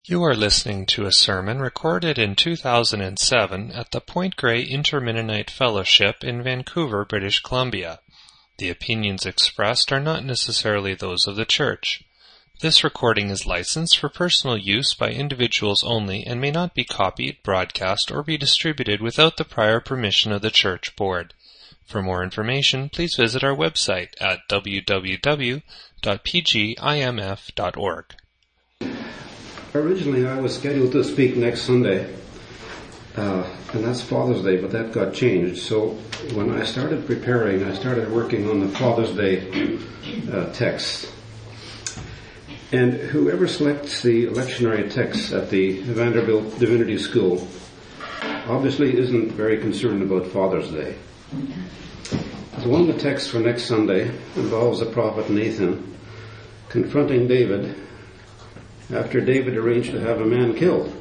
You are listening to a sermon recorded in 2007 at the Point Grey Inter-Mennonite Fellowship in Vancouver, British Columbia. The opinions expressed are not necessarily those of the Church. This recording is licensed for personal use by individuals only and may not be copied, broadcast, or be distributed without the prior permission of the Church Board. For more information, please visit our website at www.pgimf.org. Originally, I was scheduled to speak next Sunday, and that's Father's Day, but that got changed. So when I started preparing, I started working on the Father's Day text. And whoever selects the lectionary text at the Vanderbilt Divinity School obviously isn't very concerned about Father's Day. So one of the texts for next Sunday involves the prophet Nathan confronting David after David arranged to have a man killed.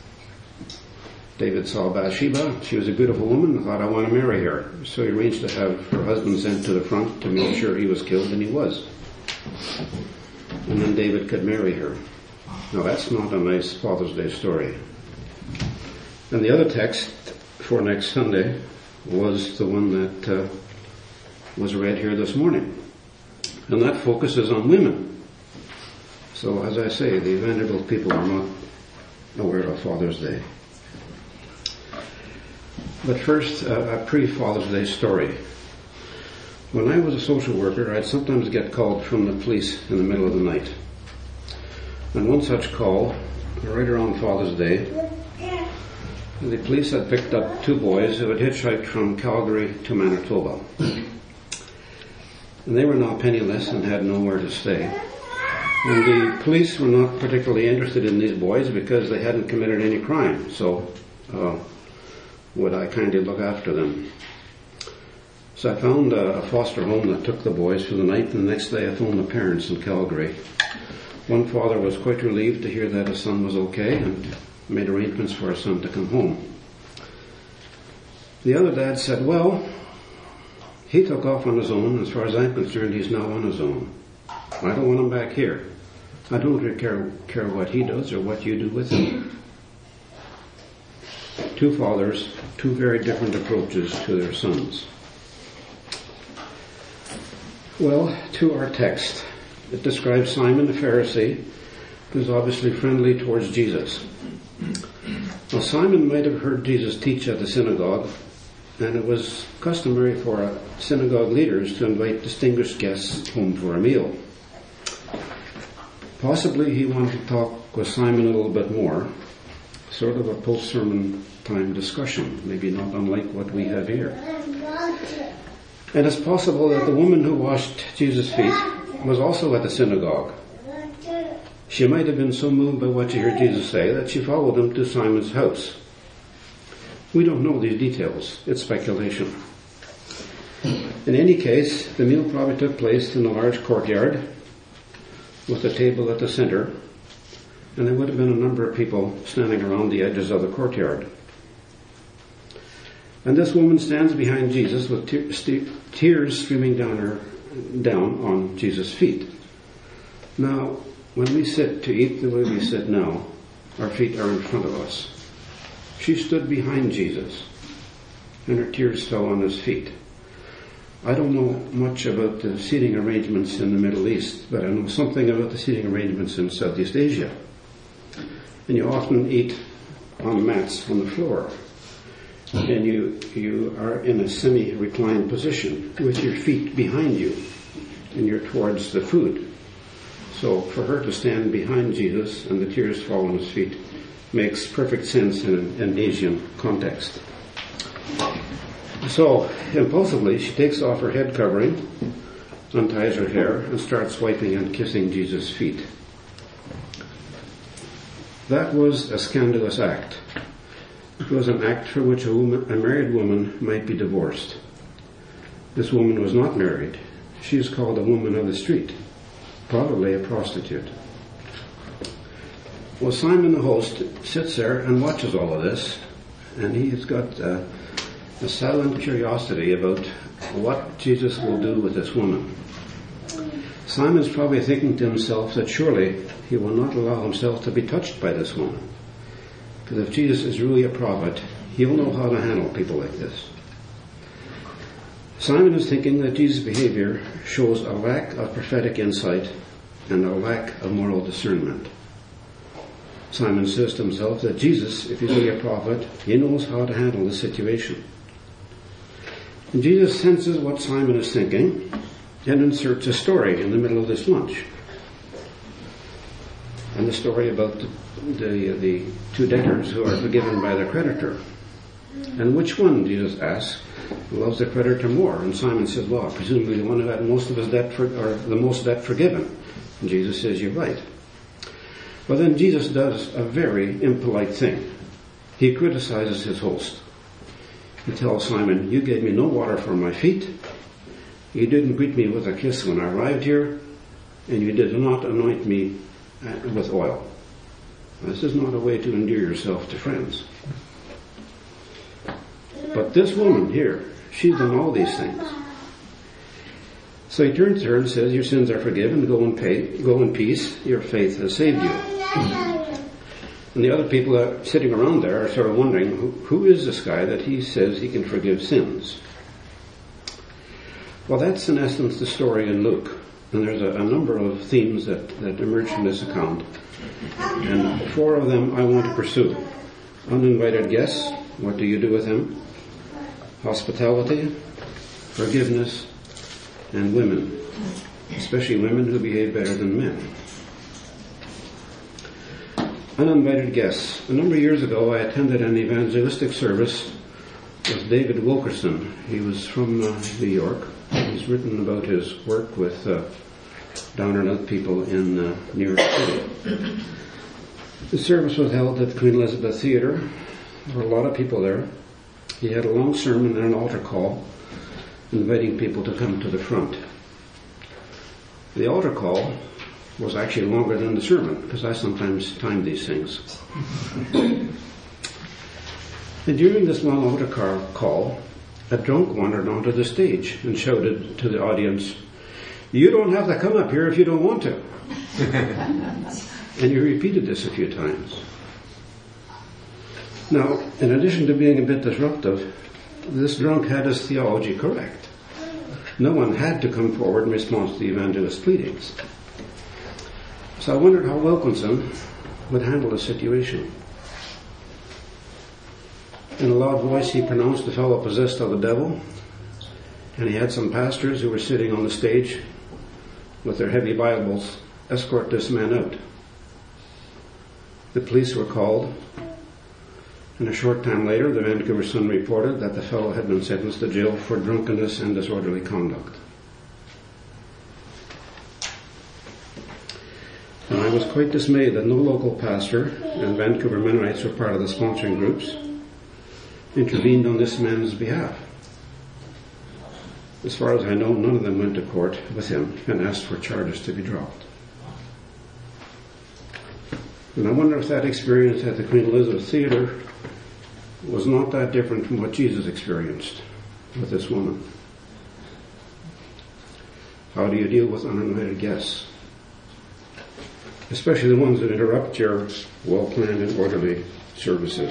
David saw Bathsheba. She was a beautiful woman and thought, I want to marry her. So he arranged to have her husband sent to the front to make sure he was killed, and he was. And then David could marry her. Now that's not a nice Father's Day story. And the other text for next Sunday was the one that was read here this morning. And that focuses on women. So, as I say, the Vanderbilt people are not aware of Father's Day. But first, a pre-Father's Day story. When I was a social worker, I'd sometimes get called from the police in the middle of the night. And one such call, right around Father's Day, the police had picked up two boys who had hitchhiked from Calgary to Manitoba. And they were now penniless and had nowhere to stay. And the police were not particularly interested in these boys because they hadn't committed any crime. So would I kindly look after them? So I found a foster home that took the boys for the night, and the next day I phoned the parents in Calgary. One father was quite relieved to hear that his son was okay and made arrangements for his son to come home. The other dad said, well, he took off on his own. As far as I'm concerned, he's now on his own. I don't want him back here. I don't really care what he does or what you do with him. Two fathers, two very different approaches to their sons. Well, to our text. It describes Simon the Pharisee, who's obviously friendly towards Jesus. Now, Simon might have heard Jesus teach at the synagogue, and it was customary for synagogue leaders to invite distinguished guests home for a meal. Possibly he wanted to talk with Simon a little bit more, sort of a post-sermon time discussion, maybe not unlike what we have here. And it's possible that the woman who washed Jesus' feet was also at the synagogue. She might have been so moved by what she heard Jesus say that she followed him to Simon's house. We don't know these details. It's speculation. In any case, the meal probably took place in a large courtyard with a table at the center, and there would have been a number of people standing around the edges of the courtyard. And this woman stands behind Jesus with tears streaming down on Jesus' feet. Now, when we sit to eat the way we sit now, our feet are in front of us. She stood behind Jesus, and her tears fell on his feet. I don't know much about the seating arrangements in the Middle East, but I know something about the seating arrangements in Southeast Asia. And you often eat on mats on the floor. And you are in a semi-reclined position with your feet behind you, and you're towards the food. So for her to stand behind Jesus and the tears fall on his feet makes perfect sense in an Asian context. So, impulsively, she takes off her head covering, unties her hair, and starts wiping and kissing Jesus' feet. That was a scandalous act. It was an act for which a married woman might be divorced. This woman was not married. She is called a woman of the street, probably a prostitute. Well, Simon the host sits there and watches all of this, and he's got a silent curiosity about what Jesus will do with this woman. Simon's probably thinking to himself that surely he will not allow himself to be touched by this woman. Because if Jesus is really a prophet, he'll know how to handle people like this. Simon is thinking that Jesus' behavior shows a lack of prophetic insight and a lack of moral discernment. Simon says to himself that Jesus, if he's really a prophet, he knows how to handle the situation. And Jesus senses what Simon is thinking and inserts a story in the middle of this lunch. And the story about the two debtors who are forgiven by their creditor. And which one, Jesus asks, loves the creditor more? And Simon says, well, presumably the one who had most of his debt, or the most debt forgiven. And Jesus says, you're right. Well, then Jesus does a very impolite thing. He criticizes his host. He tells Simon, you gave me no water for my feet. You didn't greet me with a kiss when I arrived here. And you did not anoint me with oil. This is not a way to endear yourself to friends. But this woman here, she's done all these things. So he turns to her and says, your sins are forgiven, go in peace, your faith has saved you. And the other people that are sitting around there are sort of wondering, who is this guy that he says he can forgive sins? Well, that's in essence the story in Luke. And there's a number of themes that emerge from this account. And 4 of them I want to pursue. Uninvited guests, what do you do with him? Hospitality, forgiveness, and women, especially women who behave better than men. Uninvited guests. A number of years ago I attended an evangelistic service with David Wilkerson. He was from New York. He's written about his work with down and out people in New York City. The service was held at the Queen Elizabeth Theatre. There were a lot of people there. He had a long sermon and an altar call inviting people to come to the front. The altar call was actually longer than the sermon, because I sometimes time these things. And during this long altar call, a drunk wandered onto the stage and shouted to the audience, you don't have to come up here if you don't want to. And he repeated this a few times. Now, in addition to being a bit disruptive, this drunk had his theology correct. No one had to come forward in response to the evangelist's pleadings. So I wondered how Wilkinson would handle the situation. In a loud voice he pronounced the fellow possessed of the devil, and he had some pastors who were sitting on the stage with their heavy Bibles escort this man out. The police were called, and a short time later the Vancouver Sun reported that the fellow had been sentenced to jail for drunkenness and disorderly conduct. And I was quite dismayed that no local pastor, and Vancouver Mennonites were part of the sponsoring groups, intervened on this man's behalf. As far as I know, none of them went to court with him and asked for charges to be dropped. And I wonder if that experience at the Queen Elizabeth Theatre was not that different from what Jesus experienced with this woman. How do you deal with uninvited guests? Especially the ones that interrupt your well-planned and orderly services.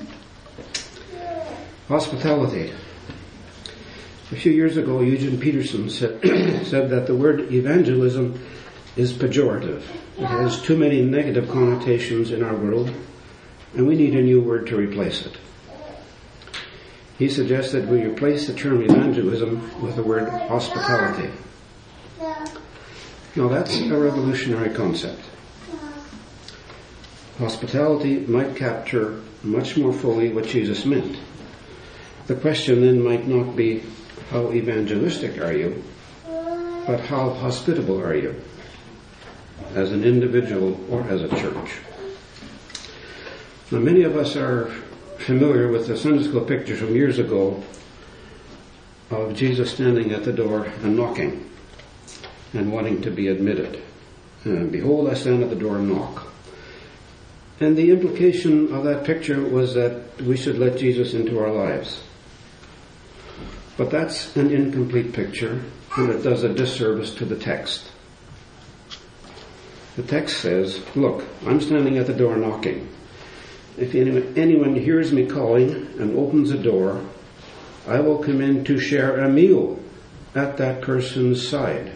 Hospitality. A few years ago, Eugene Peterson said that the word evangelism is pejorative. It has too many negative connotations in our world, and we need a new word to replace it. He suggested we replace the term evangelism with the word hospitality. Now that's a revolutionary concept. Hospitality might capture much more fully what Jesus meant. The question then might not be, how evangelistic are you, but how hospitable are you, as an individual or as a church? Now many of us are familiar with the Sunday school pictures from years ago of Jesus standing at the door and knocking and wanting to be admitted. And behold, I stand at the door and knock. And the implication of that picture was that we should let Jesus into our lives. But that's an incomplete picture, and it does a disservice to the text. The text says, "Look, I'm standing at the door knocking. If anyone hears me calling and opens the door, I will come in to share a meal at that person's side."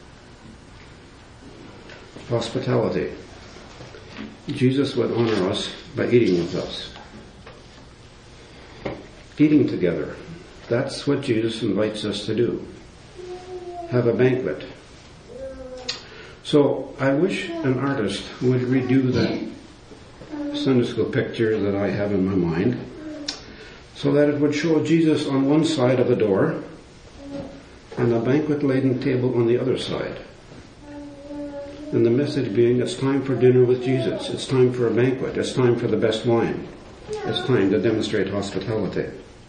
Hospitality. Jesus would honor us by eating with us. Eating together. That's what Jesus invites us to do. Have a banquet. So I wish an artist would redo the Sunday school picture that I have in my mind, so that it would show Jesus on one side of the door and a banquet-laden table on the other side. And the message being, it's time for dinner with Jesus. It's time for a banquet. It's time for the best wine. It's time to demonstrate hospitality.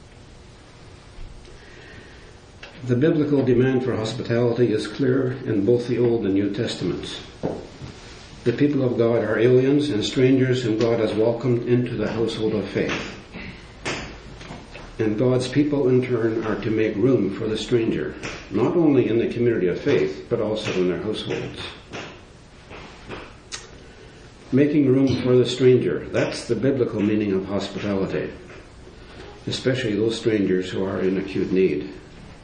The biblical demand for hospitality is clear in both the Old and New Testaments. The people of God are aliens and strangers whom God has welcomed into the household of faith. And God's people in turn are to make room for the stranger, not only in the community of faith, but also in their households. Making room for the stranger, that's the biblical meaning of hospitality, especially those strangers who are in acute need.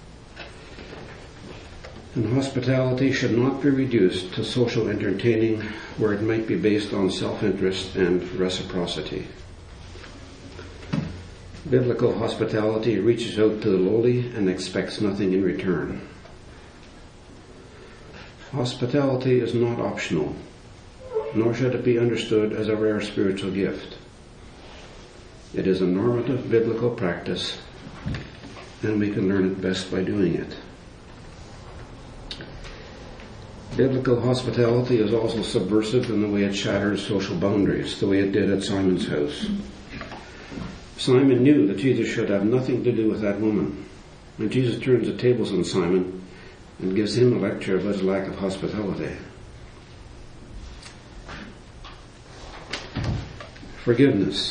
And hospitality should not be reduced to social entertaining where it might be based on self-interest and reciprocity. Biblical hospitality reaches out to the lowly and expects nothing in return. Hospitality is not optional, nor should it be understood as a rare spiritual gift. It is a normative biblical practice, and we can learn it best by doing it. Biblical hospitality is also subversive in the way it shatters social boundaries, the way it did at Simon's house. Simon knew that Jesus should have nothing to do with that woman. And Jesus turns the tables on Simon and gives him a lecture about his lack of hospitality. Forgiveness.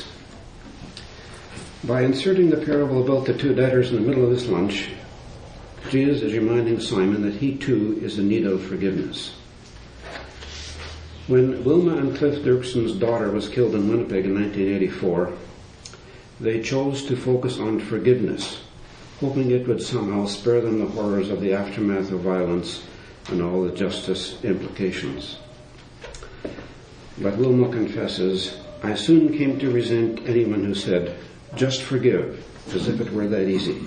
By inserting the parable about the two debtors in the middle of this lunch, Jesus is reminding Simon that he too is in need of forgiveness. When Wilma and Cliff Dirkson's daughter was killed in Winnipeg in 1984, they chose to focus on forgiveness, hoping it would somehow spare them the horrors of the aftermath of violence and all the justice implications. But Wilma confesses, "I soon came to resent anyone who said, 'Just forgive,' as if it were that easy."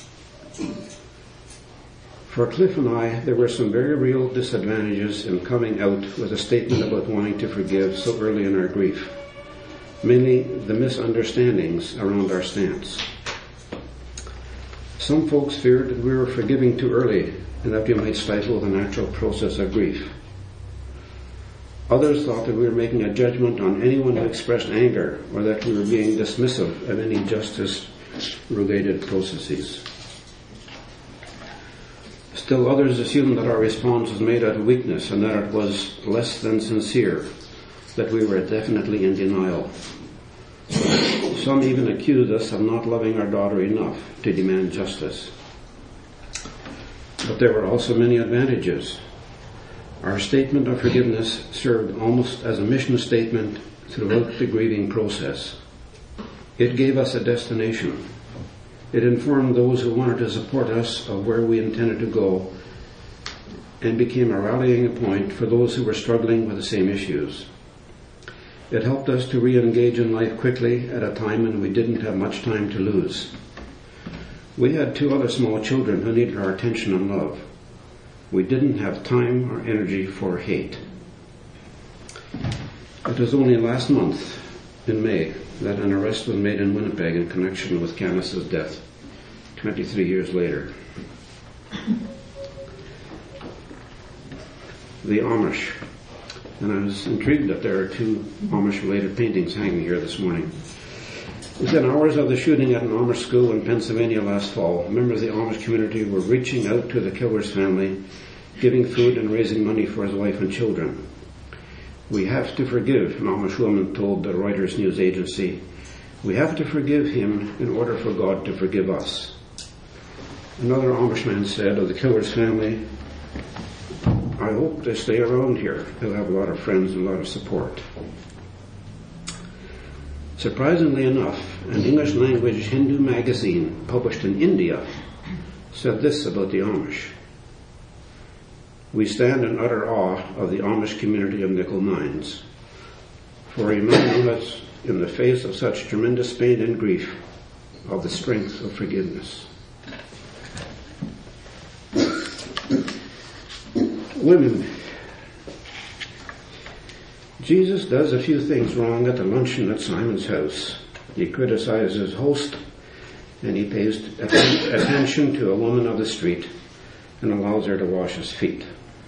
For Cliff and I, there were some very real disadvantages in coming out with a statement about wanting to forgive so early in our grief. Mainly the misunderstandings around our stance. Some folks feared that we were forgiving too early and that we might stifle the natural process of grief. Others thought that we were making a judgment on anyone who expressed anger, or that we were being dismissive of any justice-related processes. Still others assumed that our response was made out of weakness and that it was less than sincere, that we were definitely in denial. Some even accused us of not loving our daughter enough to demand justice. But there were also many advantages. Our statement of forgiveness served almost as a mission statement throughout the grieving process. It gave us a destination. It informed those who wanted to support us of where we intended to go, and became a rallying point for those who were struggling with the same issues. It helped us to re-engage in life quickly at a time when we didn't have much time to lose. We had 2 other small children who needed our attention and love. We didn't have time or energy for hate. It was only last month, in May, that an arrest was made in Winnipeg in connection with Candace's death, 23 years later. The Amish. And I was intrigued that there are 2 Amish-related paintings hanging here this morning. Within hours of the shooting at an Amish school in Pennsylvania last fall, members of the Amish community were reaching out to the killer's family, giving food and raising money for his wife and children. "We have to forgive," an Amish woman told the Reuters news agency. "We have to forgive him in order for God to forgive us." Another Amish man said of the killer's family, I hope to stay around here. He'll have a lot of friends and a lot of support. Surprisingly enough, an English-language Hindu magazine published in India said this about the Amish. We stand in utter awe of the Amish community of nickel mines for reminding us in the face of such tremendous pain and grief of the strength of forgiveness. Women. Jesus does a few things wrong at the luncheon at Simon's house. He criticizes his host, and he pays attention to a woman of the street and allows her to wash his feet.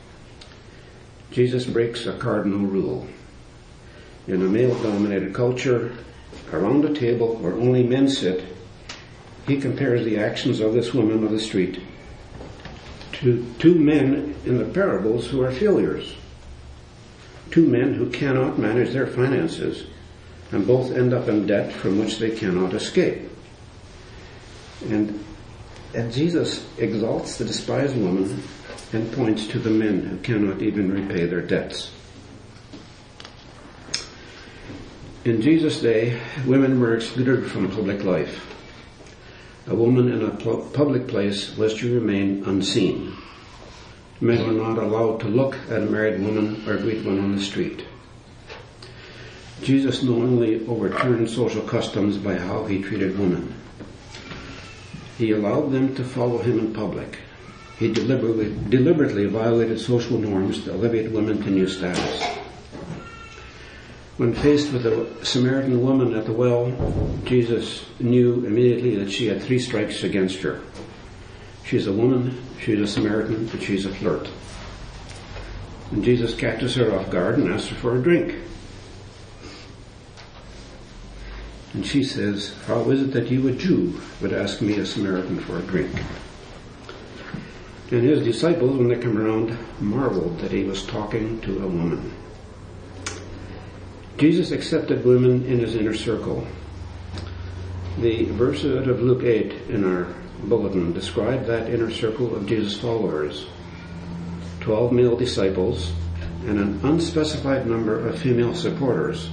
Jesus breaks a cardinal rule. In a male-dominated culture, around a table where only men sit, he compares the actions of this woman of the street to two men in the parables who are failures. Two men who cannot manage their finances, and both end up in debt from which they cannot escape. And Jesus exalts the despised woman and points to the men who cannot even repay their debts. In Jesus' day, women were excluded from public life. A woman in a public place was to remain unseen. Men were not allowed to look at a married woman or greet one on the street. Jesus knowingly overturned social customs by how he treated women. He allowed them to follow him in public. He deliberately violated social norms to elevate women to new status. When faced with a Samaritan woman at the well, Jesus knew immediately that she had 3 strikes against her. She's a woman, she's a Samaritan, and she's a flirt. And Jesus catches her off guard and asks her for a drink. And she says, "How is it that you, a Jew, would ask me, a Samaritan, for a drink?" And his disciples, when they come around, marveled that he was talking to a woman. Jesus accepted women in his inner circle. The verse out of Luke 8 in our bulletin described that inner circle of Jesus' followers. 12 male disciples and an unspecified number of female supporters.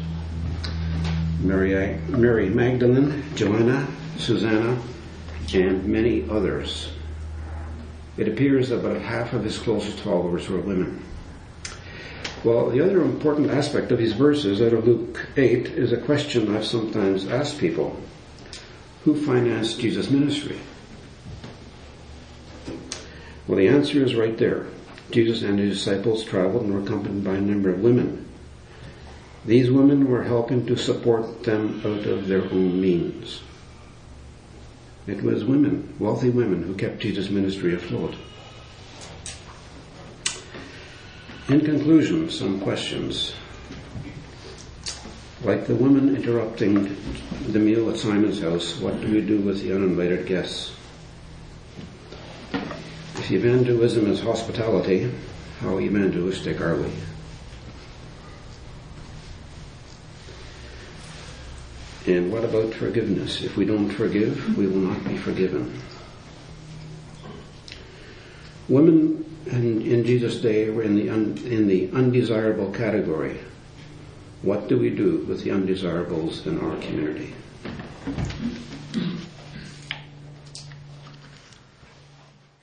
Mary Magdalene, Joanna, Susanna, and many others. It appears that about half of his closest followers were women. Well, the other important aspect of these verses out of Luke 8 is a question I've sometimes asked people. Who financed Jesus' ministry? Well, the answer is right there. Jesus and his disciples traveled and were accompanied by a number of women. These women were helping to support them out of their own means. It was women, wealthy women, who kept Jesus' ministry afloat. In conclusion, some questions. Like the woman interrupting the meal at Simon's house, what do we do with the uninvited guests? If evangelism is hospitality, how evangelistic are we? And what about forgiveness? If we don't forgive, we will not be forgiven. Women in Jesus' day were in the undesirable category. What do we do with the undesirables in our community?